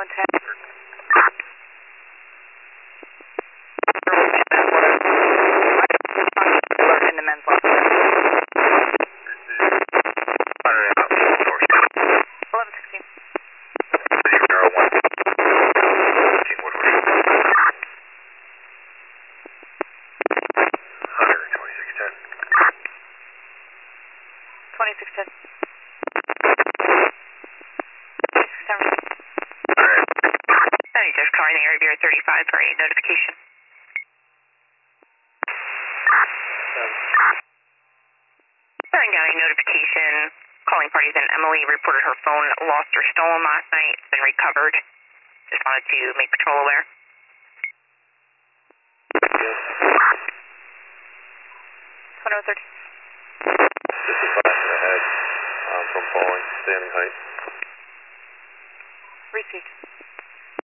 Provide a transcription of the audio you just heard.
contact. Alert in the men's lobby. 1116. 2610. 76 calling the area Bureau 35 for a notification. Sending out a notification. Calling parties and Emily reported her phone lost or stolen last night. It's been recovered. Just wanted to make patrol aware. 2030. This is last ahead from falling, standing height. Received.